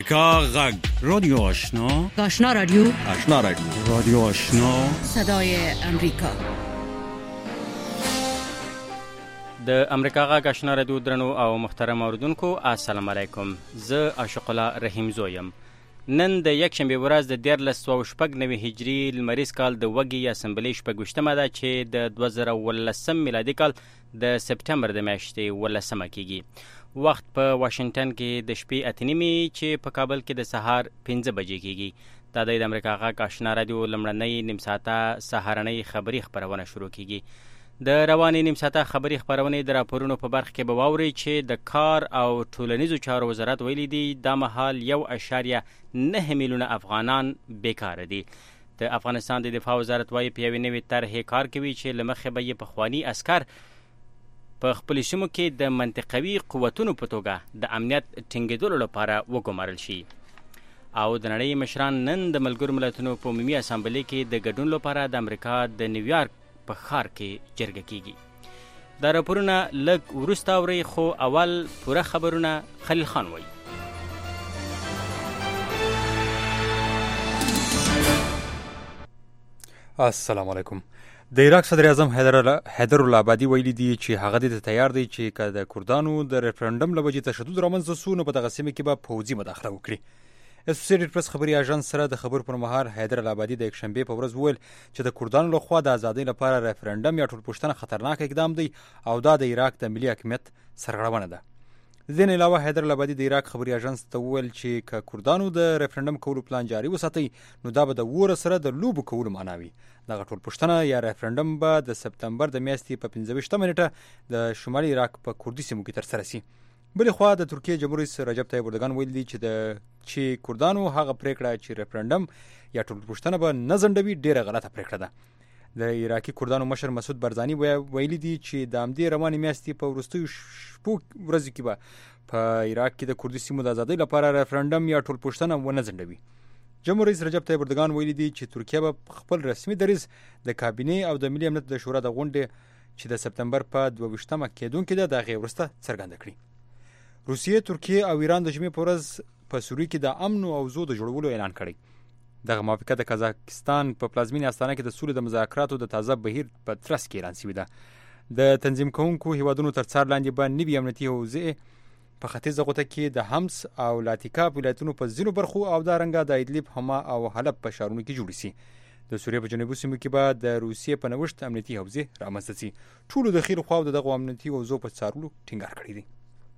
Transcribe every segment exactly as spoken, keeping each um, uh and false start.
کا غږ رادیو آشنا آشنا رادیو آشنا رادیو رادیو آشنا صدای امریکا. د امریکا غږ آشنا رادیو درنو او محترم اوریدونکو السلام علیکم. زه عاشق الله رحیم زویم. نن د یک شنبه ورځ د دیارلس سوه شپږ نوي هجري لمریز کال د وږي اسمبلۍ شپږویشتمه ده چې د دوه زره اوولسم میلادي کال د سپټمبر د میاشتې اوولسمه کیږي. وخت په واشنگټن کې د شپې اته نیمې چې په کابل کې د سهار پنځه بجې کیږي. دا د امریکا غږ آشنا رادیو لمړنۍ نیم ساعته سهارنۍ خبري خبرونه شروع کیږي. د روانې نیم ساعته خبري خبرونې د راپورونو په برخه کې به واورئ چې د کار او ټولنیزو چارو وزارت ویلي دی دا مهال یو اشاریه نه میلیونه افغانان بیکاره دي. د افغانستان د دفاع وزارت وايي په یوې نوې طرحې کار کوي چې له مخې به یې پخواني عسکر په خپلو سیمو کې د منطقوي قوتونو په توګه د امنیت ټینګېدلو لپاره وګمارل شي. او د نړۍ مشران نن د ملګرو ملتونو په عمومي اسامبلې کې د ګډون لپاره د امریکا د نیویارک په ښار کې جرګه کیږي. دا راپورونه لږ وروسته اورئ، خو اول پوره خبرونه خلیل خان وایي. السلام علیکم. د عراق صدر اعظم حیدر العبادي ویلي دی چې هغه د تیار دی چې که د کردانو د ریفرنډم له وجې تشدد رامنځته سو نو په دغه سیمه کې به پوځي مداخله وکړي. اسوسییټډ پریس خبري اژانس سره د خبرو پر مهال حیدر العبادي د یکشنبې په ورځ وویل چې د کردانو لخوا د ازادۍ لپاره ریفرنډم یا ټولپوښتنه خطرناک اقدام دی او دا د عراق د ملي حاکمیت سرغړونه ده. د دې نه علاوه حیدر العبادي د عراق خبري اژانس ته وویل چې که کردانو د ریفرنډم کولو پلان جاري وساتي نو دا به د وره سره د لوبو کولو معنا وي. دغه ټولپوښتنه یا ریفرنډم به د سپتمبر د میاشتې په پنځه ویشتمه نیټه د شمالي عراق په کردي سیمو کې ترسره شي. بلې خوا د ترکیې جمهور رئیس رجب طیب اردوغان ویلي دی چې د چې کردانو هغه پریکړه چې ریفرنډم یا ټولپوښتنه به نه ځنډوي ډیره غلطه پریکړه ده. د عراقي کردانو مشر مسعود برزاني ویلي دی چې د همدې روانې میاشتې په وروستیو شپو ورځو کې به په عراق کې د کردي سیمو د ازادۍ لپاره ریفرنډم یا ټولپوښتنه ونه ځنډوي. جمهور رئیس رجب طیب اردوغان ویلي دی چې ترکیه به خپل رسمي دریځ د کابینې او د ملي امنیت د شورا د غونډې چې د سپتمبر په دوه ویشتمه کېدونکې ده د هغې وروسته څرګنده کړي. روسیې، ترکیې او ایران د جمعې په ورځ په سوریه کې د امن او اوضاع د جوړولو اعلان کړی. دغه موافقه د قزاقستان په پلازمینې استانه کې د سولې د مذاکراتو د تازه بهیر په ترڅ کې اعلان شوې ده. د تنظیم کوونکو هیوادونو تر څار لاندې به نوي امنیتي حوزې په ختیځه غوټه کې د حمص او لاتیکا ولایتونو په ځینو برخو او دارنګه د ادلب، حما او حلب په ښارونو کې جوړې شي. د سوریې په جنوبي سیمو کې به د روسیې په نوښت امنیتي حوزې رامنځته شي. ټولو د خیرو خواو دغه امنیتي حوزو په څارلو ټینګار کړی دی.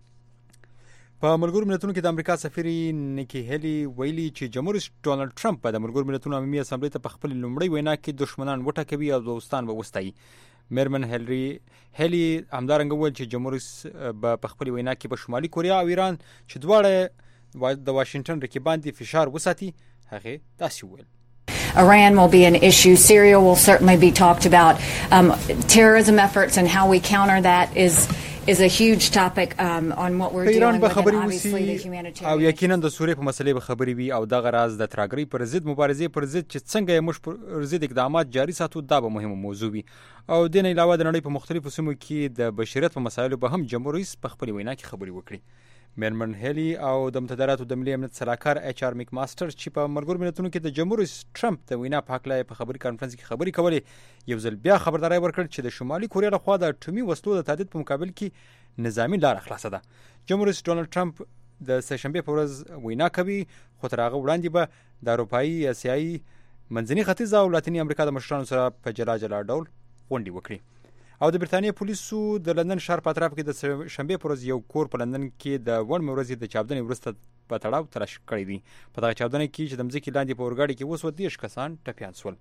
په ملګرو ملتونو کې د امریکا سفیر نیکی هیلی ویلي چې جمهور رئیس ډونالډ ټرمپ به د ملګرو ملتونو عمومي اسامبلې ته په خپل لومړۍ وینا کې دښمنان وټاکوي او دوستان به وستایي. میرمن هیلری هیلی همدارنګه وویل چې جمهور رئیس به په خپل وینا کې په شمالي کوریا او ایران چې دواړه د واشنگټن رقیبان دي فشار وساتي. هغې داسې وویل: Iran will be an issue. Syria will certainly be talked about. Um, terrorism efforts and how we counter that is is a huge topic um, on what we're dealing with, and obviously the humanitarian. او یقینا د سوریې په مسلې به خبرې وي او دغه راز د ترهګرۍ پر ضد مبارزې پر ضد چې څنګه یې موږ پر ضد اقدامات جاري ساتو دا به مهمه موضوع وي. او د نه علاوه د نړۍ په مختلفو سیمو کې د بشریت په مسایلو به هم جمهور رئیس په خپل وینا کې خبرې وکړي. میرمن هیلی او د متحداتو د ملي امنیت سلاکار ایچ آر میک ماستر چې په ملګرو ملتونو کې د جمهور رئیس ټرمپ د وینا په هکله په خبري کانفرنس کې خبرې کولې یو ځل بیا خبرداری ورکړ چې د شمالي کوریا لخوا د اټومي وسلو د تهدید په مقابل کې نظامی لار خلاصه ده. جمهور رئیس ډونالډ ټرمپ د سهشنبې په ورځ وینا کوي، خو تر هغه وړاندې به د اروپایي، اسیایي، منځني ختیځ او لاتینی امریکا د مشرانو سره په جلا جلا ډول غونډې وکړي. او د برتانیې پولیسو د لندن ښار په اطراف کې د شنبې په ورځ یو کور په لندن کې د وړمې ورځې د چاودنې وروسته په تړاو تلاش کړی دی. په دغه چاودنه کې چې د مځکې لاندې په اورګاډي کې وسوه دېرش کسان ټپیان شول.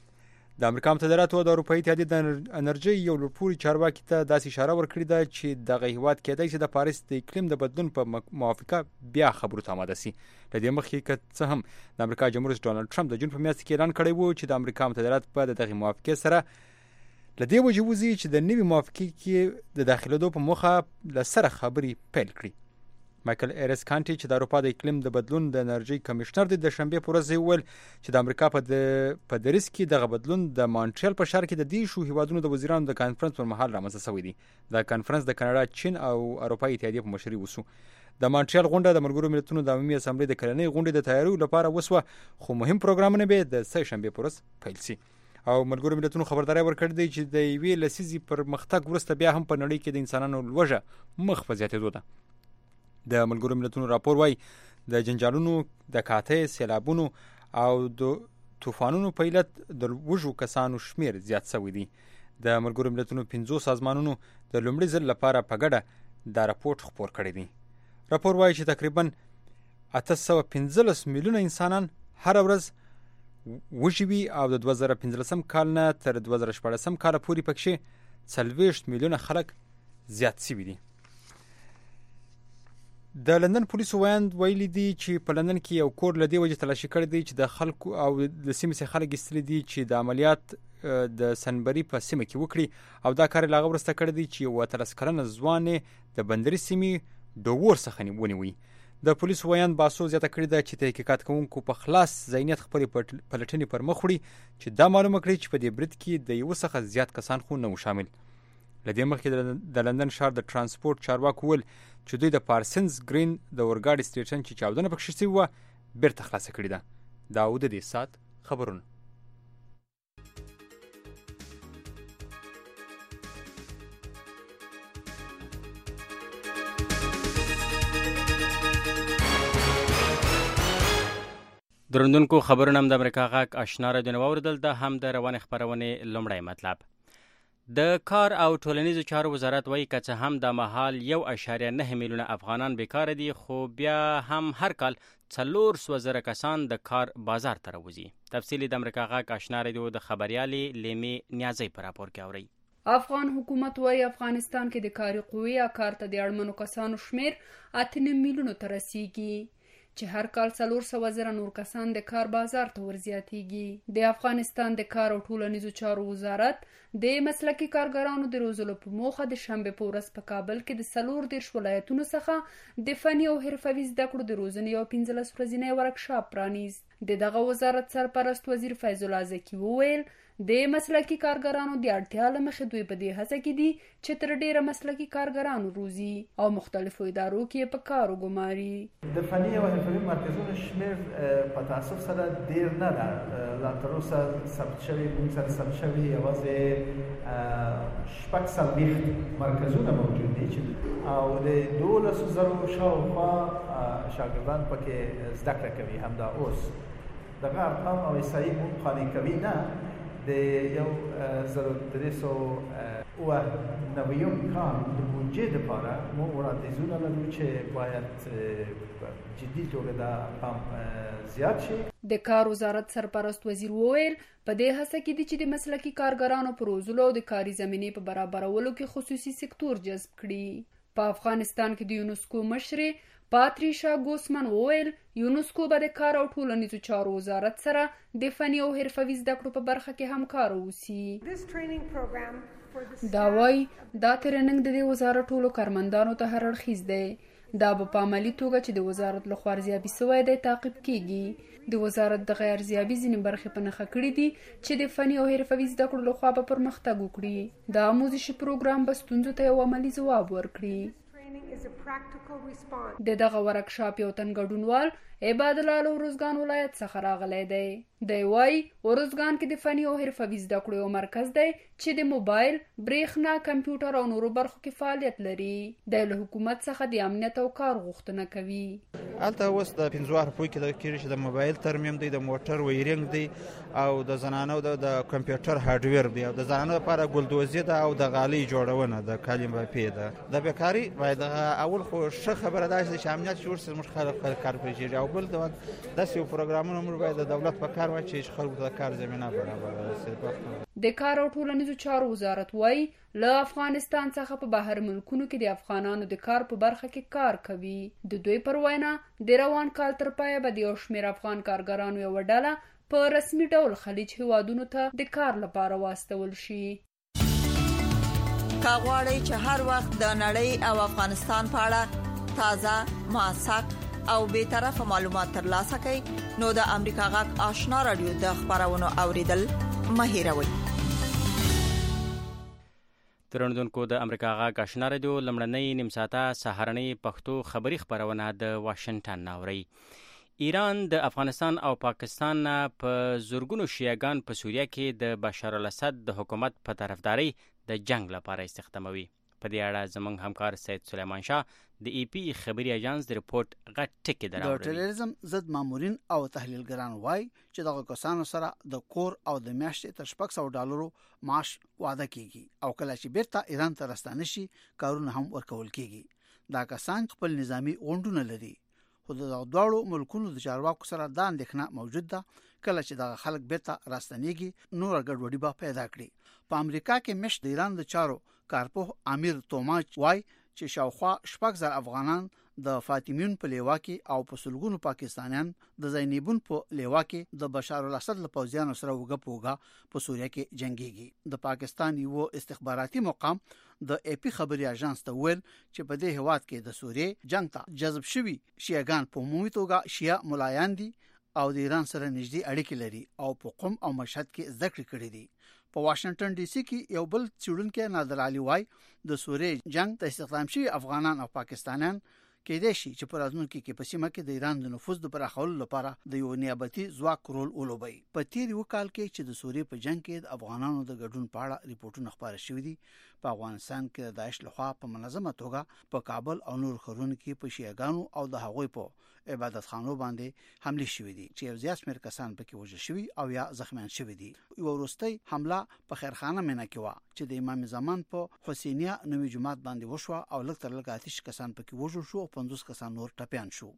د امریکا متحده ایالاتو او د اروپایي اتحادیې د انرژۍ یو لوړپوړي چارواکي ته داسې اشاره ورکړې ده چې دغه هیواد کېدای شي د پاریس د اقلیم د بدلون په موافقه بیا خبرو ته آماده شي. له دې مخکې که څه هم د امریکا جمهور رئیس ډونالډ ټرمپ د جون په میاشت کې اعلان کړی و چې د امریکا متحده ایالات په دغه موافقې سره له دې وجې وځي چې د نوي موافقې کې د داخلېدو په موخه له سره خبرې پیل کړي. مایکل ایرس کانټي چې د اروپا د اقلیم د بدلون د انرژۍ کمشنر دی د شنبې په ورځ ویل چې د امریکا په په دریځ کې دغه بدلون د مونټریال په ښار کې د دې شو هیوادونو د وزیرانو د کانفرنس پر مهال رامنځته شوی دی. دا کانفرنس د کاناډا، چین او اروپایي اتحادیې په مشرۍ وشو. د مونټریال غونډه د ملګرو ملتونو د عمومي اسامبلې د کلنۍ غونډې د تیاریو لپاره وسوه، خو مهم پروګرامونه به د سه شنبې پر ورځ پیل شي. او ملګرو ملتونو خبرداري ورکړې ده چې د یوې لسیزې پرمختګ وروسته بیا هم په نړۍ کې د انسانانو لوږه مخ په زیاتېدو ده. د ملګرو ملتونو راپور وايي د جنجالونو، د کاتۍ، سیلابونو او د طوفانونو په علت د وژو کسانو شمیر زیات شوی دی. د ملګرو ملتونو پنځو سازمانونو د لومړي ځل لپاره په ګډه دا راپورټ خپور کړی دی. راپور وايي چې تقریبا اته سوه پنځلس میلیونه انسانان هر ورځ وژي وي او د دوه زره پنځلسم کال نه تر دوه زره شپاړسم کال پورې پکې څلوېښت میلیونه خلک زیات شوي دي. د لندن پولیسو ویاند ویلي دي چې په لندن کې یو کور له دې وجې تلاشي کړی دی چې د خلکو او د سیمې څخه خلک ایستلي دي چې د عملیات د سنبري په سیمه کې وکړي، او دا کار یې له هغه وروسته کړی دی چې یو اتلس کلنه ځوان د بندري سیمې ډوور څخه ونیوی. د پولیسو ویاند باسو زیاته کړې ده چې تحقیقات کوونکو په خلاص ذهنیت خپلې پلټنې پر مخ وړي چې دا معلومه کړي چې په دې برید کې د یو څخه زیات کسان خو نه و شامل. له دې مخکې د لندن ښار د ترانسپورت چارواکو وویل چې دوی د پارسنز ګرین د اورګاډي سټیشن چې چاودنه پکې شوې وه بیرته خلاصه کړې ده. دا و د دې ساعت خبرونه. درندونکو خبرونه هم د امریکا غږ آشنا رادیو نه واورېدل. د هم د روانې خپرونې لومړی مطلب. د کار او ټولنیزو چارو وزارت وایي که څه هم د مهال یو اعشاریه نه میلیونه افغانان بیکاره دي، خو بیا هم هر کال څلور سوه زره کسان د کار بازار ته راوځي. تفصیل د امریکا غږ آشنا رادیو د خبریالې لیمې نیازۍ په راپور کې اورئ. افغان حکومت وایي افغانستان کې د کاري قوې یا کار ته د اړمنو کسانو شمیر اته نیم میلیونو ته رسیږي، چې هر کال څلور سوه زره نور کسان د کار بازار ته ورزیاتیږي. د افغانستان د کار او ټولنیزو چارو وزارت د مسلکي کارګرانو د روزلو په موخه د شنبې په ورځ په کابل کې د څلور دېرش ولایتونو څخه د فني او حرفوي زده کړو د روزنې یو پنځلس ورځنی ورکشاپ پرانیست. د دغه وزارت سرپرست وزیر فیض الله زکي وویل د مسلکي کارګرانو د اړتیا له مخې دوی په دې هڅه کې دي چې تر ډیره مسلکي کارګرانو روزي او مختلفو ادارو کې په کار وګماري. د فني او حرفوي مرکزونو شمیر په تاسف سره ډیر نه ده. لا تر اوسه ثبت شوي موږ سره ثبت شوي یوازې شپږ څلوېښت مرکزونه موجود دي چې او د دولسو زرو شاوخوا شاګردان پکې زده کړه کوي. همدا اوس دغه ارقام او احصایي موږ قانع کوي نه د یو زر درې سوه اوه نویم کال د بودجې دپاره موږ وړاندیزونه لرو چې باید جدي توګه دا ارقام زیات شي. د کار وزارت سرپرست وزیر وویل په دې هڅه کې دي چې د مسلکي کارګرانو په روزلو او د کاري زمینې په برابرولو کې خصوصي سکتور جذب کړي. په افغانستان کې د یونسکو مشرې پاتریشا ګوسمن وویل یونسکو به د کار او ټولنیزو چارو وزارت سره د فني او حرفوي زده کړو په برخه کې همکار اوسي. دا وایي دا ترېننګ د دې وزارت ټولو کارمندانو ته هر اړخیز دی. دا به په عملي توګه چې د وزارت لخوا ارزیابي سوی دی تعقیب کیږي. د وزارت دغه ارزیابي ځینې برخې په نښه کړي دي چې د فني او حرفوي زده کړو لخوا به پرمختګ وکړي. د آموزشي پروګرام به ستونزو ته یو عملي ځواب ورکړي. د دغه ورکشاپ یو تن ګډونوال عباد الله له ارزګان ولایت څخه راغلی دی. دی وایي ارزګان کې د فني او حرفوي زده کړو یو مرکز دی چې د موبایل، برېښنا، کمپیوټر او نورو برخو کې فعالیت لري. دی له حکومت څخه د امنیت او کار غوښتنه کوي. هلته اوس د پنځه روپیو کې کېږي چې د موبایل ترمیم دی، د موټر ویرینګ دی او د زنانو د کمپیوټر هارډویر دی او د زنانو لپاره ګلدوزي ده او د غالۍ جوړونه د کالیم باپې ده. د بیکاري باید اول خو ښه خبره ده چې امنیت جوړ شي، موږ خلک کار پیژني او بل ډول داسې یو پروګرامونه موږ باید د دولت په کار واچوي چې خلکو ته کار زمینه برابره شي. د کار او ټولنیزو چارو وزارت وایي له افغانستان څخه په بهر ملکونو کې د افغانانو د کار په برخه کې کار کوي. د دوی پر وینا د روان کال تر پایه به د یو شمېر افغان کارګرانو یوه ډله په رسمي ډول خلیج هیوادونو ته د کار لپاره واستول شي. که غواړئ چې هر وخت د نړۍ او افغانستان په اړه تازه، موثق او بې طرفه معلومات ترلاسه کړئ نو د امریکا غږ آشنا رادیو د خبرونو اوریدل مه هېروئ. ترندونکو د امریکا غږ آشنا رادیو لمړنۍ نیم ساعته سهارنۍ پښتو خبري خبرونه د واشنگټن ناوري. ایران د افغانستان او پاکستان په زورګونو شیعاګان په سوریه کې د بشار الاسد د حکومت په طرفداري د جنگ لپاره استخداموي. په دې اړه زموږ همکار سید سلیمان شاه د ای پی خبري اژانس د ریپورت غټ ټکی دراوړي. د ټیرریزم ضد مامورین او تحلیلګران وایي چې دغه کسانو سره د کور او د میاشتې تر شپږ سوه ډالرو معاش وعده کیږي او کله چې بیرته ایران ته راستانه شي کارونه هم ورکول کیږي. دا کسان خپل نظامی غونډونه لري خو د دواړو ملکونو د چارواکو سره دا اندېښنه موجود ده کله چې دغه خلک بیرته راستنیږي نور ګډوډي به پیدا کړي. په امریکا کې مشت د ایران د چارو کارپوه امیر توماچ وای چې شاوخوا شپږ زره افغانان د فاطمیون په لیوا کې او په سلګونو پاکستانیان د زینبون په لیوا کې د بشار الاسد له پوځیانو سره وګ پوګه په سوریه کې جنگيږي. د پاکستان یو استخباراتي مقام د ای پی خبري اژانس ته ویل چې په دې هواد کې د سوریه جنگ ته جذب شوي شیعاګان په عمومي توګه شیعه ملایان دي او د ایران سره نږدې اړیکې لري او په قم او مشهد کې زده کړې کړې دي. په واشنگټن ډي سي کې یو بل څېړونکی نادر علي وای د سوریه جنگ ته استخدام شوي افغانان او پاکستانیان کې د شي چې پر ازمون کې په سیمه کې د ایران د نفوذ د پراخولو لپاره د یو نیابتي ځواک رول ولوبي. په تیر یو کال کې چې د سوریه په جنگ کې د افغانانو د ګډون په اړه ریپورتونه خبره شوې دي. په افغانستان کې د داعش لخوا په منظمه توګه په کابل او نور ښارونو کې په شیعاګانو او د هغوی په عبادت خانو باندې حمله شوې دي چې یو زیات شمېر کسان پکې وژل شوي او یا زخمیان شوي دي. یو وروستۍ حمله په خیرخانه مینه کې و چې د امام زمان په حسینیه نوې جماعت باندې وشوه او لږ تر لږه اتش کسان پکې وژل شو او پنځوس کسان نور ټپیان شو.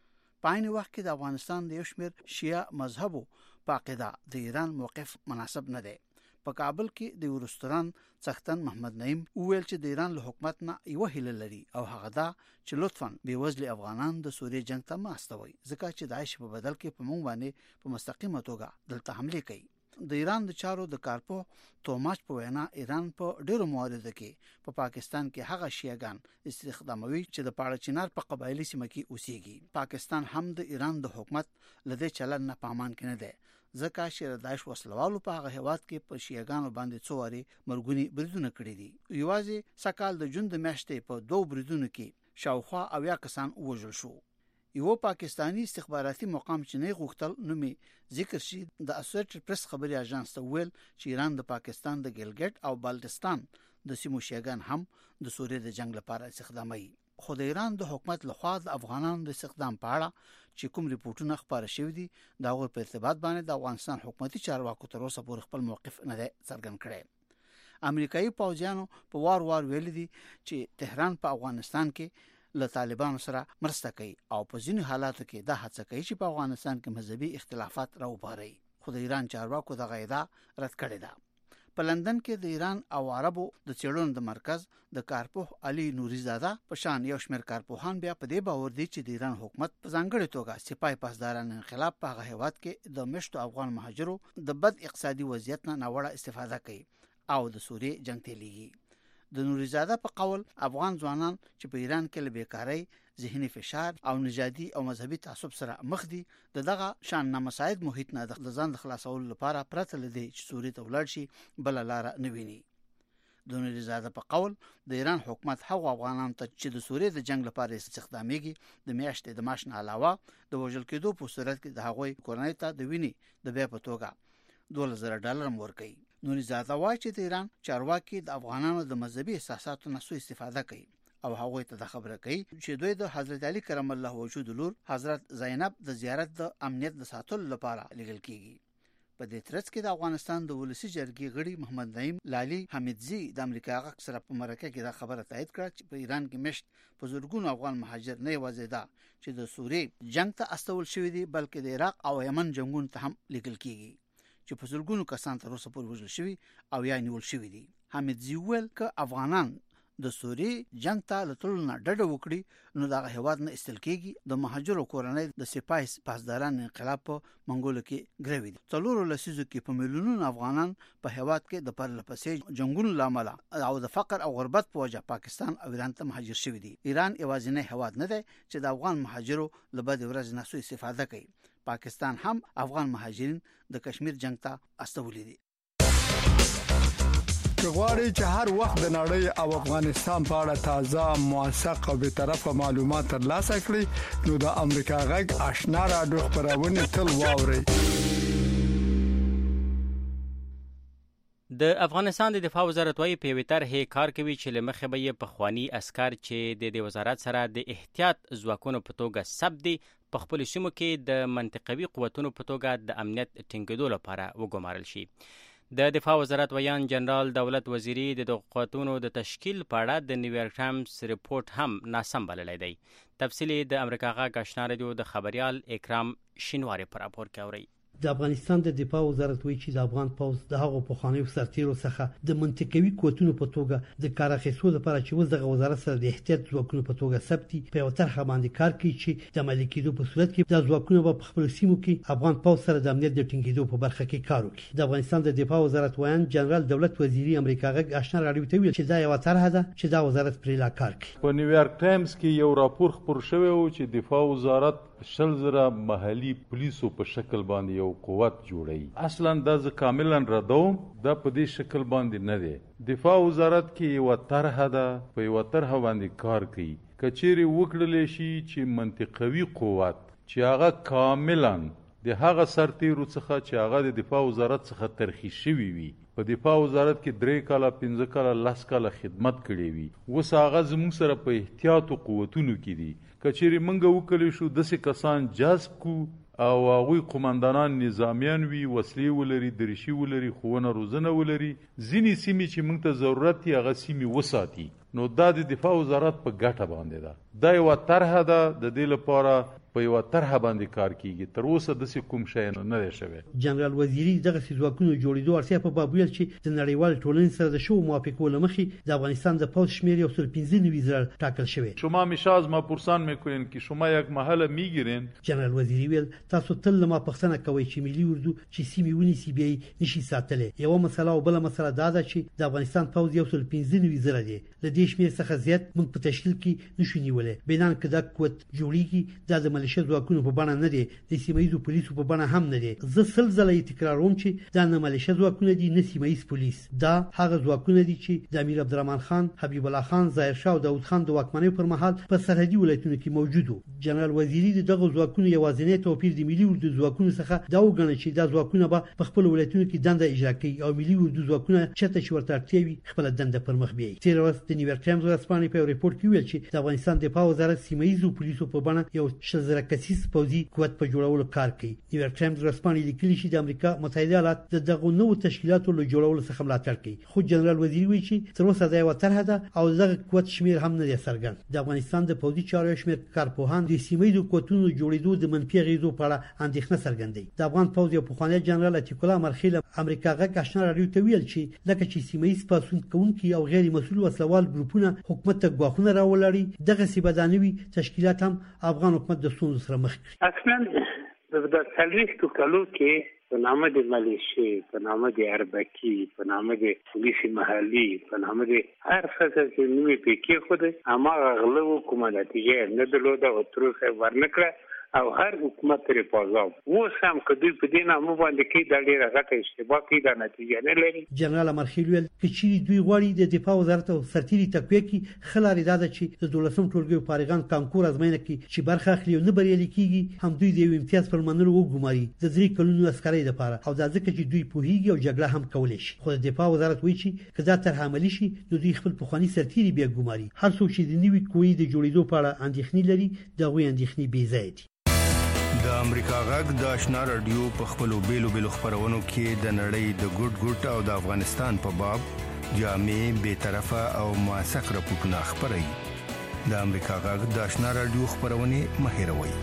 په عین وخت کې د افغانستان د یو شمېر شیعه مذهبو په عقیده د ایران موقف مناسب نه دی. په کابل کې د ورستوران څښتن محمد نعیم وویل چې د ایران له حکومت نه یو هیله لري او هغه دا چې لطفاً بېوزلي افغانان د سوریه جنگ ته مه استوي ځکه چې داعش په بدل کې په موږ باندې په مستقیمه توګه دلته حمله کوي. د ایران د چارو د کارپوه توماچ په وینا ایران په ډیرو مواردو کې په پا پاکستان کې هغه شیعاګان استخداموي چې د پاړه چنار په قبایلی سیمه کې اوسېږي. پاکستان هم د ایران د حکومت لدې چلن نه پامان کې نه دی ځکه چې داعش وسلوالو په هغه هواد کې په شیعاګانو باندې څو واري مرګونی بریدونه کړی دي. یوازې سکال د جون د میاشتې په دوه بریدونو کې شاوخوا اویا کسان وژل شو. یو پاکستانی استخباراتي مقام چې نه غوښتل نومي ذکر شي د اسوسییټډ پریس خبري اژانس ته ویل چې ایران د پاکستان د ګلګټ او بالټستان د سیمو شیعاګان هم د سوریه د جنگ لپاره استخداموي. خو د ایران د حکومت لخوا د افغانانو د استخدام په اړه چې کوم ریپورتونه خبره شوي دي دا غو په ارتباط باندې د افغانستان حکومتي چارواکو تر اوسه پورې خپل موقف نه دی څرګند کړی. امریکایي پوځیانو په وار وار ویل دي چې تهران په افغانستان کې له طالبانو سره مرسته کوي او په ځینو حالاتو کې دا هڅه کوي چې په افغانستان کې مذهبي اختلافات راوباري. خو د ایران چارواکو د غیدا رد کړی ده. په لندن کې د ایران او عربو د څېړنو د مرکز د کارپوه علي نوري زاده په شان یو شمېر کارپوهان بیا په دې باور دي چې د ایران حکومت په ځانګړې توګه سپای پاسداران انقلاب په هغه هیواد کې د مشتو افغان مهاجرو د بد اقتصادي وضعیت نه ناوړه استفاده کوي او د سوریه جنگ ته لیږي. د نوري زاده په قول افغان ځوانان چې په ایران کې له بیکارۍ، ذهني فشار او نژادي او مذهبي تعصب سره مخ دي د دغه شان نامساعد محیط نه د ځان د خلاصولو لپاره پرته لدی چې سوریه ته ولاړ شي بل لار نه ویني. د نوري زاده په قول د ایران حکومت هغو افغانانو ته چې د سوریه د جنگ لپاره استخدامېږي د میاشتې د معاش نه علاوه د وژل کېدو په صورت کې د هغوی کورنۍ ته د ویني د بیا په توګه دوه زره ډالر ورکوي. نوري زاده وایي چې د ایران چارواکي د افغانانو د مذهبي احساساتو نه سوء استفاده کوي او هغوی ته د خبره کوي چې دوی د حضرت علي کرم الله وجهه لور حضرت زینب د زیارت د امنیت د ساتلو لپاره لګل کیږي. په دې ترڅ کې د افغانستان د ولسی جرګې غړي محمد نعیم لالي حمیدزي د امریکا غږ سره په مرکه کې دا خبره تایید کړه چې په ایران کې مشت په زورګونو افغان مهاجر نه یوازې دا چې د سوریه جنگ ته استول شوی دي بلکې د عراق او یمن جنگونو ته هم لګل کیږي چې په زورګونو کسان تر اوسه پورې وژل شوي او یا نیول شوي دي. حمیدزي ویل که افغانان د سوریه جنگ ته لټول نه ډډه وکړي نو دغه هیواد نه استل کېږي. د مهاجرو کورنۍ د سپای پاسداران انقلاب په منګولو کې ګروي دي. څلورو لسیزو کې په میلیونونو افغانان په هیواد کې د پرلپسې جنگونو لامل او د فقر او غربت په وجه پاکستان او ایران ته مهاجر شوي دي. ایران یوازینی هیواد نه دی چې د افغان مهاجرو له بد ورځ نه سوء استفاده کوي. پاکستان هم افغان مهاجرین د کشمیر جنگ ته استولي دي. چې غواړئ چې هر وخت د نړۍ او افغانستان په اړه تازه موثق او به طرفه معلومات ترلاسه کړئ نو د امریکا غږ آشنا رادیو خبرونه تل واورئ. د افغانستان د دفاع وزارت وايي په یوې طرحې کار کوي چې له مخې به یې پخواني عسکر چې د دې وزارت سره د احتیاط ځواکونو په توګه ثبت دي په خپلو سیمو کې د منطقوي قوتونو په توګه د امنیت ټینګېدو لپاره وګمارل شي. د دفاع وزارت ویان جنرال دولت وزیری د دغو قوتونو د تشکیل په اړه د نیویارک ټایمز ریپورت هم ناسم بللی دی. تفصیل د امریکا غږ آشنا رادیو د خبریال اکرام شینواری په راپور کې اورئ. د افغانستان د دفاع وزارت وایي چې د افغان پوځ د هغو پخوانیو سرتیرو څخه د منطقوي قوتونو په توګه د کار اخیستو لپاره چې اوس دغه وزارت سره د احتیاط ځواکونو په توګه ثبت دي په یوه طرحه باندې کار کوي چې د عملي کېدو په صورت کې دا ځواکونه به په خپلو سیمو کې افغان پوځ سره د امنیت د ټینګېدو په برخه کې کار وکړي. د افغانستان د دفاع وزارت ویان جنرال دولت وزیری امریکا غږ آشنا راډیو ته ویل چې دا یوه طرحه ده چې دا وزارت پرې لا کار کوي. په نیویارک ټایمز کې یو راپور خپور شوی و چې دفاع وزارت شل زره محلي پولیسو په شکل باندې یو قوت جوړوي. اصلا دا ز کاملا ردوم دا په دې شکل باندې نه دی. دفاع وزارت کې یو طرحه ده په یو طرحه باندې کار کوي. کچېری وکړل شي چې منطقوي قوت چې هغه کاملا د هغه سرتیرو څخه چې هغه د دفاع وزارت څخه ترخیص شوی وي په دفاع وزارت کې درې کاله پنځه کاله لس کاله خدمت کړی وي اوس هغه زموږ سره په احتیاطو قوتونو کې دي. کچېری منګه وکړل شو داسې کسان جذب کو او هغوی قماندانان نظامیان وي وسلې ولري درشي ولري ښوونه روزنه ولري ځینې سیمې چې موږ ته ضرورت دي هغه سیمې وساتي. نو دا د دفاع وزارت په ګټه باندې ده. دا یوه طرحه ده د دې لپاره په یوه طرحه باندې کار کیږي. تر اوسه داسې کوم شی نه دی شوی. جنرال وزیری دغسې ځواکونو جوړېدو اړتیا په باب ویل چې د نړیوال ټولنې سره د شوو موافقو له مخې د افغانستان د پوځ شمېر یو سل پنځه نوي زره ټاکل شوی. شما همیشه از ما پرسان میکنین که شما یک محل میگیرین. جنرال وزیری ویل تاسو تل له ما پوښتنه کوئ چې ملي اردو چې سیمې ونیسي بیا یې نشي ساتلی. یوه مسله او بله مسله دا ده چې د افغانستان پوځ یو سل پنځه نوي زره دی. له دې شمېر څخه زیات موږ په تشکیل کې نشو نیولی. بینان که دا قوت جوړیږي دا د ملیشه ځواکونو په بڼه نه دی د سیمه ییزو پولیسو په بڼه هم نه دی. زه سل ځله یې تکراروم چې دا نه ملیشه ځواکونه دي نه سیمه ییز پولیس. دا هغه ځواکونه دي چې د امیر عبدالرحمن خان حبیب الله خان ظاهر شاه او داود خان د واکمنۍ پر مهال په سرحدي ولایتونو کې موجود وو. جنرال وزیری د دغه ځواکونو یوازینی توپیر د ملي اردو ځواکونو څخه دا وګڼه چې دا ځواکونه به په خپلو ولایتونو کې دنده اجرا کوي او ملي اردو ځواکونه چېرته چې ورته اړتیا وي خپله دنده پر مخ بیایي. تېره ورځ د نیویارک ټایمز ورځپاڼې په یو ریپورټ کې ویل چې د افغانستان دفاع وزارت سیمه ییزو پولیسو په بڼه یو شل زره کسیز پوځي قوت په جوړولو کار کوي. نیویارک ټایمز ورځپاڼې لیکلي چې د امریکا متحده ایالات د دغو نوو تشکیلاتو له جوړولو څخه ملاتړ کوي. خو جنرال وزیری وایي چې تر اوسه دا یوه طرحه ده او دغه قوت شمېر هم نه دی څرګند. د افغانستان د پوځي چارو شمېر کارپوهان د سیمه ییزو قوتونو جوړېدو د منفي اغېزو په اړه اندېښنه څرګندوي. د افغان پوځ یو پخوانی جنرال عتیق الله مرخیل امریکا غږ آشنا راډیو ته ویل چې لکه چې سیمه ییز پاڅون کوونکي او غیر مسؤل وسلوال ګروپونه حکومت ته ګواښونه راولاړي دغسې به دا نوي تشکیلات هم افغان حکومت د ستونزو سره مخ کړي. اصلا د څلوېښتو کالو کې په نامه د ملیشې په نامه د اربکي په نامه د پولیس محلي په نامه د هر څه چې نومې پې کېښودی هماغه غله و کومه نتیجه یې نه درلوده او تر اوسه یې ورنکړه او هر حکومت ترې پازاب. اوس هم که دوی په دې نامه باندې کوي دا ډېره غټه اشتباه کوي دا نتیجه نه لري. جنرال امرخیل ویل که چیرې دوی غواړي د دفاع وزارت او سرتیري تقویه کړي ښه لارې دا ده چې د دولسم ټولګیو فارغان کانکور ازموینه کې چې برخه اخلي او نه بریالي کېږي هم دوی د یو امتیاز پر منلو وګماري د درې کلونو عسکرۍ دپاره او دا ځکه چې دوی پوهېږي او جګړه هم کولی شي. خو د دفاع وزارت وایي چې که دا طرح عملي شي نو دوی خپل پخواني سرتیري بیا ګماري. هر څوک چې د نوي قوې د جوړېدو په اړه اندېښنې لري د هغوی اندېښنې بې ځایه دي. د امریکا غږ د آشنا رادیو په خپلو بیلو بیلو خپرونو کې د نړۍ د ګوټ ګوټ او د افغانستان په باب جامع بې طرفه او موثق راپورټونه خپروي. د امریکا غږ د آشنا رادیو خپرونې مه هېروئ.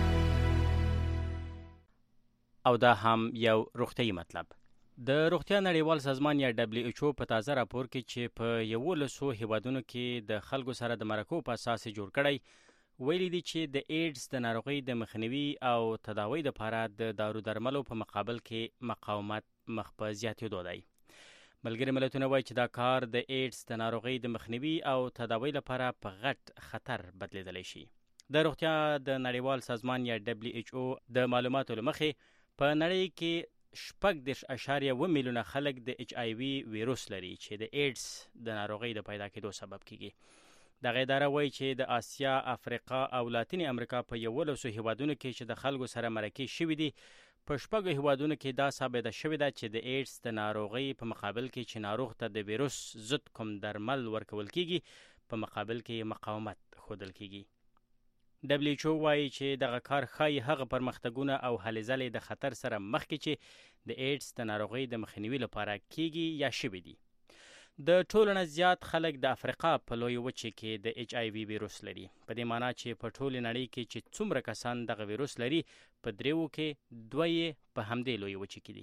او دا هم یو روغتیايي مطلب. د روغتیا نړیوال سازمان یا دبلیو ایچ او په تازه راپور کې چې په یولسو هیوادونو کې د خلکو سره د مرکو په اساس جوړ کړی ویلي دي چې د ایډز د ناروغۍ د مخنیوي او تداوی لپاره د دارو درملو په مقابل کې مقاومت مخ په زیاتېدو دی. ملګري ملتونه وایي چې دا کار د ایډز د ناروغۍ د مخنیوي او تداوی لپاره په غټ خطر بدلیدلی شي. د روغتیا د نړیوال سازمان یا دبلیو ایچ او د معلوماتو له مخې په نړۍ کې شپږ دېرش اشاریه اوه میلیونه خلک د ایچ آی وي ویروس لري چې د ایډز د ناروغۍ د پیدا کېدو سبب کیږي. دغه اداره وایي چې د آسیا، افریقا او لاتینې امریکا په یولسو هیوادونو کې چې د خلکو سره مرکې شوي دي، په شپږو هیوادونو کې دا ثابته شوې ده چې د ایډز د ناروغۍ په مقابل کې چې ناروغ ته د ویروس ضد کوم درمل ورکول کیږي، په مقابل کې مقاومت ښودل کیږي. دبلیو ایچ او وایي چې دغه کار ښایي هغه پرمختګونه او هلې ځلې د خطر سره مخ کې چې د ایډز د ناروغۍ د مخنیوي لپاره کیږي یا شوي دي. د ټولو نه زیات خلک د افریقا په لویه وچې کې د ایچ آی وي ویروس لري، په دې معنی چې په ټولې نړۍ کې چې څومره کسان دغه ویروس لري، په دریو کې دوه یې په همدې لویه وچې کې دي.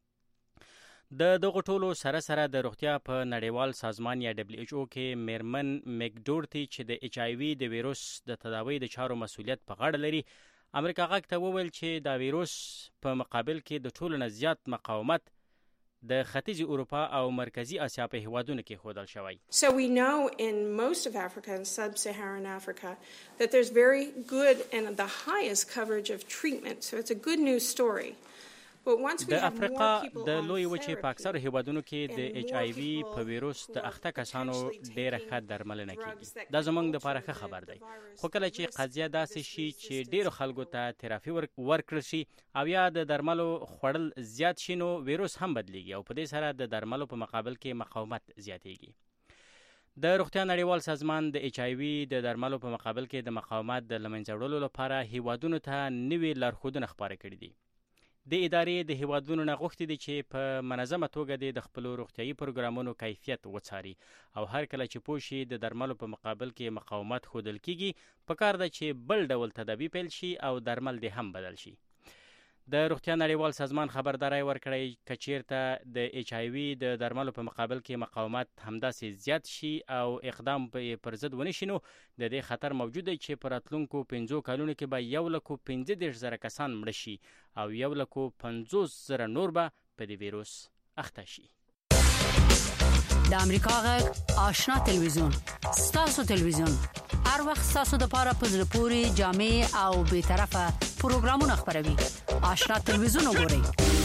د دغو ټولو سره سره د روغتیا په نړیوال سازمان یا دبلیو ایچ او کې میرمن میکډورتي چې د ایچ آی وي د ویروس د تداوی د چارو مسؤلیت په غاړه لري، امریکا غږ ته وویل چې دا ویروس په مقابل کې د ټولو نه زیات مقاومت د ختیځې اروپا او مرکزی اسیا په هیوادونو کې ښودل شوی. So we know in most of Africa and sub-Saharan Africa that there's very good and the highest coverage of treatment. So it's a good news story. د افریقا د لوی وچې په اکثر هیوادونو کې د ایچ آی وي په ویروس د اخته کسانو ډیره ښه درملنه کیږي. دا زموږ دپاره ښه خبر دی، خو کله چې قضیه داسې شي چې ډیرو خلکو ته ترافي ورکړل شي او یا د درملو خوړل زیات شي، نو ویروس هم بدلیږي او په دې سره د درملو په مقابل کې مقاومت زیاتیږي. د روغتیا نړیوال سازمان د ایچ آی وي د درملو په مقابل کې د مقاومت د له منځه وړلو لپاره هیوادونو ته نوي لارښودونه خپاره کړي دي. د ادارې د هیوادونو نه غوښتي دي چې په منظمه توګه د خپلو روغتیایي پروګرامونو کیفیت وڅاري او هر کله چې پوه شي د درملو په مقابل کې مقاومت ښودل کیږي، پکار ده چې بل ډول تدابیر پیل شي او درمل دې هم بدل شي. د روغتیا نړیوال سازمان خبرداری ورکړی که چیرته د ایچ آی وي د درملو په مقابل کې مقاومت همداسې زیات شي او اقدام پر ضد ونه شي، نو د دې خطر موجود دی چې په راتلونکو پنځو کلونو کې به یو لکو پنځه دېرش زره کسان مړه شي او یو لکو پنځوس زره نور به په دې ویروس اخته شي. د امریکا غږ آشنا تلویزیون، ستاسو تلویزیون، هر وخت ستاسو د پاره په زړه پورې جامع او بې طرفه پروګرامونه خپروي. آشنا تلویزیون وګورئ.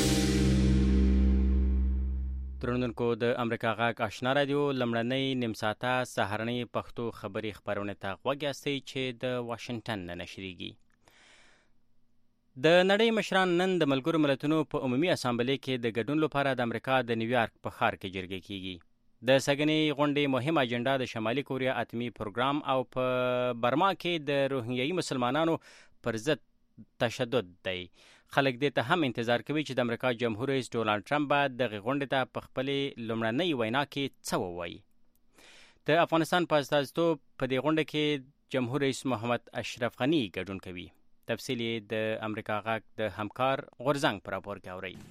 ترونکو د امریکا غږ آشنا رادیو لمړنۍ نیم ساعته سهارنۍ پښتو خبري خبرونه ته غوږ یاستئ چې د واشنگټن نه نشریږي. د نړۍ مشران نن د ملګرو ملتونو په عمومي اسامبلې کې د ګډون لپاره د امریکا د نیویارک په ښار کې جرګه کیږي. د سګنې غونډې مهم اجنډا د شمالي کوریا اتمی پروګرام او په برما کې د روهینګیایي مسلمانانو پر ضد تشدد دی. خلک دې ته هم انتظار کوي چې د امریکا جمهور رئیس ډونالډ ټرمپ به دغه غونډې ته په خپلې لومړنۍ وینا کې څه ووایي. د افغانستان په استازیتوب په دې غونډه کې جمهور رئیس محمد اشرف غني ګډون کوي. تفصیل یې د امریکا غږ د همکار غورزنګ په راپور کې اورئ.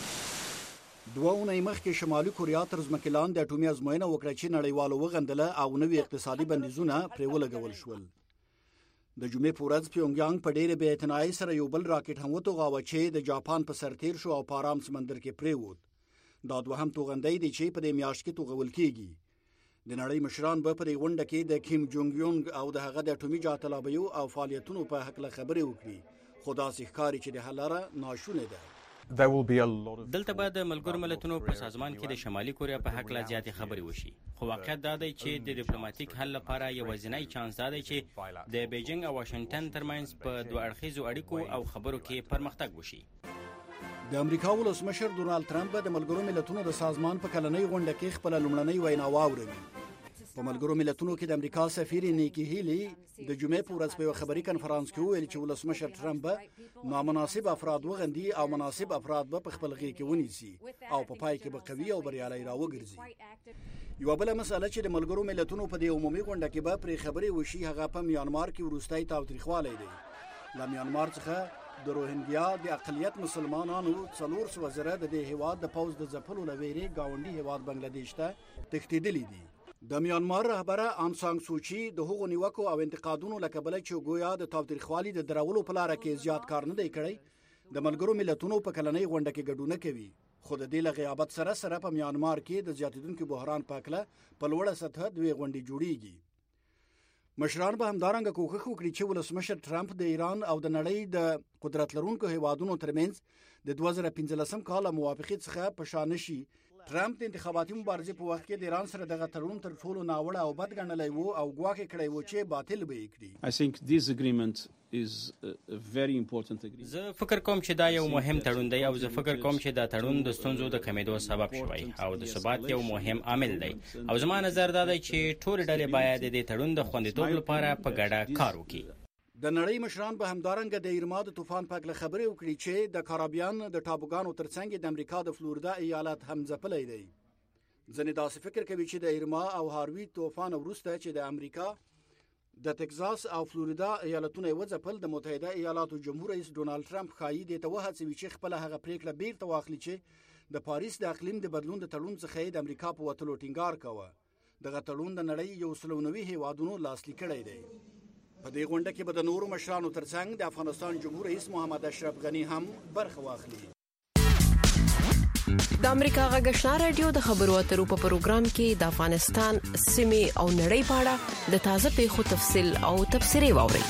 دوه اونۍ مخکې شمالي کوریا تر ځمکې لاندې اټومي ازموینه وکړه چې نړیوالو وغندله او نوي اقتصادي بندیزونه پرې ولګول شول. د جمعې په ورځ پیونګیانګ په ډېرې بې اعتنایۍ سره یو بل راکټ هم وتوغاوه چې د جاپان په سرتیر شو او په ارام سمندر کې پرېوت. دا دوهم توغندی دی چې په دې میاشت کې توغول کیږي. د نړۍ مشران به په دې غونډه کې د کیم جونګ یونګ او د هغه د اټومي جاټلابیو او فعالیتونو په هکله خبرې وکړي، خو داسې ښکاري چې د حل لاره ناشونې ده. دلته به د ملګرو ملتونو په سازمان کې د شمالي کوریا په هکله زیاتې خبرې وشي، خو واقعیت دا دی چې د ډیپلوماټیک حل لپاره یوازینی چانس دا دی چې د بیجینګ او واشنگټن ترمنځ په دوه اړخیزو اړیکو او خبرو کې پرمختګ وشي. د امریکا ولسمشر ډونالډ ټرمپ د ملګرو ملتونو د سازمان په کلنۍ غونډه کې خپل لومړنۍ وینا واوروي. په ملګرو ملتونو کې د امریکا سفیر نیکی هیلی د جمعې په ورځ په یو خبري کنفرانس کې وویل چې ولسمشر ټرمپ نامناسب افراد وغندي او مناسب افراد به په خپل غېږ کې ونیسي او په پای کې به قوي او بریالي راوګرځي. یوه بله مسله چې د ملګرو ملتونو په دې عمومي غونډه کې به پرې خبرې وشي هغه په میانمار کې وروستی تاوتریخوالی دی. له میانمار څخه د روهینګیا د اقلیت مسلمانانو څلور سوه زره د دې هیواد د پوځ د ځپلو له ویرې ګاونډي هیواد بنګلادیش ته تښتېدلي دي. د میانمار رهبره آن سان سوچي د هغو نیوکو او انتقادونو له کبله چې ګویا د تاوتریخوالي د درولو په لاره کې زیات کار نه دی کړی، د ملګرو ملتونو په کلنۍ غونډه کې ګډون کوي، خو د دې له غیابت سره سره په میانمار کې د زیاتېدونکي بحران په هکله په لوړه سطحه دوې غونډې جوړیږي. مشران به همدارنګه کوښښ وکړي چې ولسمشر ټرمپ د ایران او د نړۍ د قدرت لرونکو هیوادونو ترمنځ د دوه زره پنځلسم کال موافقت څخه په شان شي. ټرمپ د انتخاباتي مبارزې په وخت کې د ایران سره دغه تړون تر ټولو ناوړه او بد ګڼلی و او ګواښ کړی و چې باطل به یې کړي. I think this agreement is a very important agreement. زه فکر کوم چې دا یو مهم تړون دی او زه فکر کوم چې دا تړون د ستونزو د کمیدو سبب شوی او د ثبات یو مهم عامل دی او زما نظر دا دی چې ټول ډلې باید د تړون د خوندیتوب لپاره په ګډه کار وکړي. د نړۍ مشران به همدارنګه د ایرما د طوفان په اړه خبرې وکړي چې د کارابیان د ټاپوګانو ترڅنګ د امریکا د فلوریدا ایالت هم ځپلی دی. ځینې داسې فکر کوي چې د ایرما او هاروی طوفان وروسته چې د امریکا د تکزاس او فلوریدا ایالتونه وځپل د متحده ایالاتو جمهور رئیس ډونالد ټرمپ ښایي دې ته وهڅوي چې خپل هغه پریکړه بیرته واخلي چې د پاریس د اقلیم د بدلون د تړون څخه د امریکا په وتلو ټینګار کوه. دغه تړون د نړۍ یو سل او نوي هیوادونو لاسلیک کړی دی. په دې غونډه کې به د نورو مشرانو ترڅنګ د افغانستان جمهور رئیس محمد اشرف غنی هم برخه واخلي. د امریکا غږ آشنا رادیو د خبرو اترو په پروګرام کې د افغانستان سیمې او نړۍ په اړه د تازه پیښو تفصیل او تبصرې واورئ.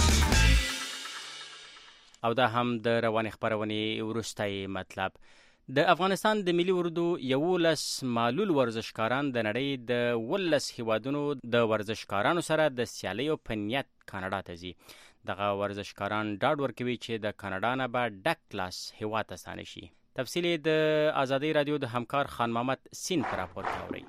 او دا هم د روانې خبرونې وروستی مطلب. د افغانستان د ملي اردو یولس معلول ورزشکاران د نړۍ د ولس هیوادونو د ورزشکارانو سره د سیالیو په نیت کاناډا ته ځي. دغه ورزشکاران ډاډ ورکوي چې د کاناډا نه به ډک کلاس هیواد ته ستانه شي. تفصیل د آزادی رادیو د همکار خان محمد سین پر راپور کوي.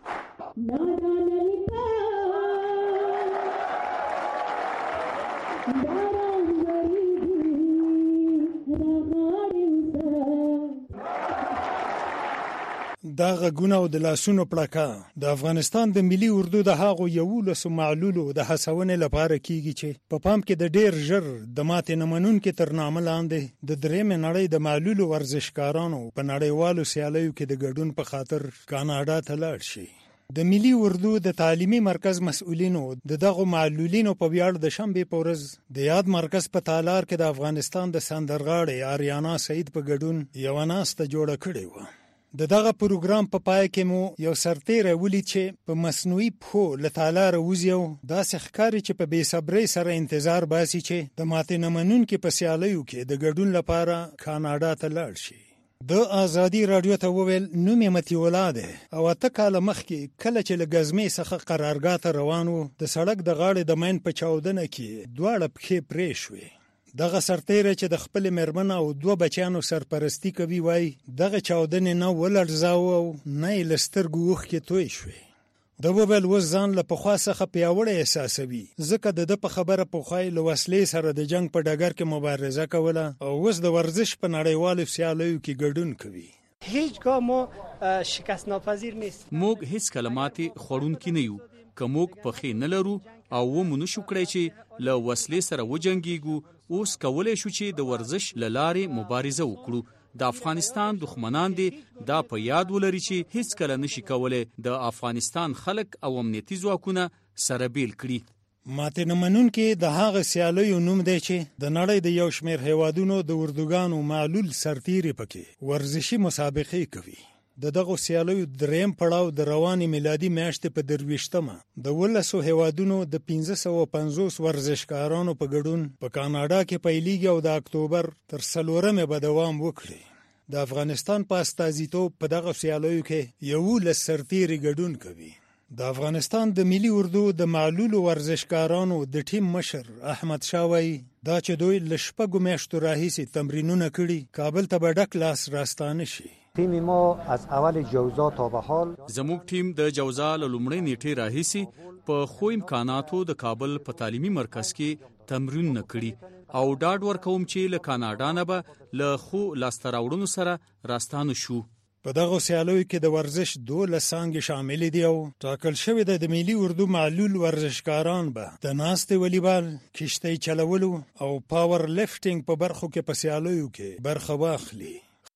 دا غږونه او د لاسونو پړکا د افغانستان د ملي اردو د هغو یولسو معلولو د هڅونې لپاره کیږي چې په پام کې د ډیر ژر د ماتې نه منونکي تر نامه لاندې د درېیمې نړۍ د معلولو ورزشکارانو په نړیوالو سیالیو کې د ګډون په خاطر کاناډا ته لاړ شي. د ملي اردو د تعلیمي مرکز مسؤلینو د دغو معلولینو په ویاړ د شنبې په ورځ د یاد مرکز په تالار کې د افغانستان د سندرغاړې آریانا سعید په ګډون یوه ناسته جوړه کړې وه. د دغه پروګرام په پای کې مو یو سرتیری ولید چې په مصنوعي پښو له تالاره وځي او داسې ښکاري چې په بې صبرۍ سره انتظار باسي چې د ماتې نه منونکي په سیالیو کې د ګډون لپاره کاناډا ته لاړ شي. د آزادي رادیو ته وویل نوم یې متي الله دی او اته کاله مخکې کله چې له ګزمې څخه قرارګاه ته روان و د سړک د غاړې د مین په چاودنه کې دواړه پښې پرې شوې. دغه سرتیری چې د خپل میرمن او دوه بچیانو سرپرستی کوي وای دغه چاودنې نه ولړزاوه او نه یې له سترګو اوښکې توی شوې. د وویل اوس ځان له پخوا څخه پیاوړی احساسوي ځکه د ده په خبره پخوا یې له وسلې سره د جنګ په ډګر کې مبارزه کوله او اوس د ورزش په نړیوالو سیالیو کې ګډون کوي. هیڅ ما شکست ناپذیر نیست. موږ هیڅ کلماتې خوړونکي نه یو. که موږ پخې نه لرو او ومو نشو کړی چې له وسلې سره وجنګیږو اوس کولی شو چې د ورزش له لارې مبارزه وکړو. د افغانستان دښمنان دي دا په یاد ولري چې هیڅ کله نشي کولی د افغانستان خلک او امنیتي ځواکونه سره بیل کړي. ماتې نه منونکي د هغه سیالیو نوم دی چې د نړۍ د یو شمېر هیوادونو د اردوګانو معلول سرتیري پکې ورزشي مسابقې کوي. د دغو سیالیو دریم پړاو د روانې میلادي میاشتې په درویشتمه د ولسو هیوادونو د پنځه سوه پنځوس ورزشکارانو په ګډون په کاناډا کې پیلیږي او د اکتوبر تر څلورمې به دوام وکړي. د افغانستان په استازیتوب په دغه سیالیو کې یولس سرتیري ګډون کوي. د افغانستان د ملي اردو د معلولو ورزشکارانو د ټیم مشر احمد شاه وایي دا چې دوی له شپږو میاشتو راهیسې تمرینونه کړي کابل ته به ډک لاس راستانه شي. تیم ما از اول جوزا تا به حال زموږ ټیم د جوزا له لومړۍ نیټې راهیسې په ښو امکاناتو د کابل په تعلیمي مرکز کې تمرینونه کړي او ډاډ ورکوم چې له کاناډا نه به له ښو لاسته راوړنو سره راستانه شو. په دغه سیالیو کې د ورزش دولس څانګې شاملې دي او ټاکل شوې ده د ملي اردو معلول ورزشکاران به د ناستې والیبال، کشتۍ چلولو او پاور لفټینګ په برخو کې په سیالیو کې برخه واخلي.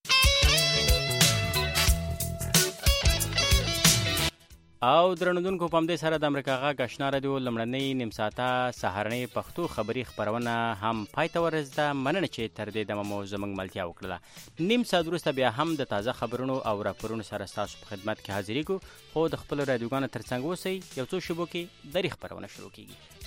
او درنودونکو په همدې سره د امریکا غږ آشنا رادیو لمړنۍ نیم ساعته سهارنۍ پښتو خبري خپرونه هم پای ته ورسېده. مننه چې تر دې دمه مو زموږ ملتیا وکړله. نیم ساعت وروسته بیا هم د تازه خبرونو او راپورونو سره ستاسو په خدمت کې حاضرېږو. خو د خپلو رادیوګانو ترڅنګ اوسئ، یو څو شېبو کې درې خپرونه شروع کېږي.